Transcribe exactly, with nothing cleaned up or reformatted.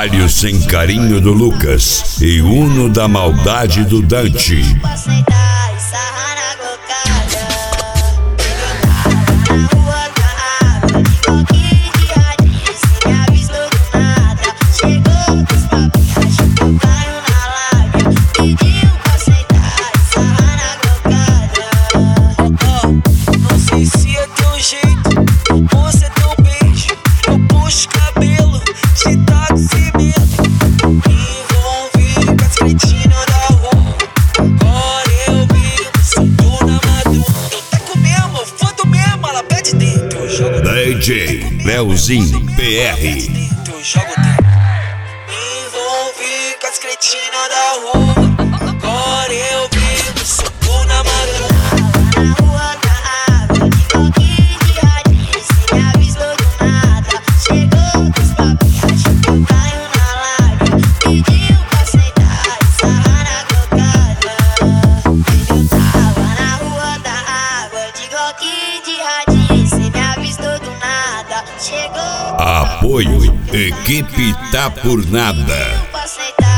Trabalho sem carinho do Lucas e Uno da maldade do Dante. D J Leozinho P R. Me envolvi com as cretinas da rua. Agora eu vivo, subo na madrugada. Na rua da água, de coquinha de radinho. Cê me avisou do nada. Chegou com os papinhos, que eu caio na live. Pediu pra aceitar e sarrar na cocada. Eu tava na rua da água, de coquinha de radinho. Cê me avisou do nada. Chegou. Apoio Equipe Tá Por Nada. Pra aceitar.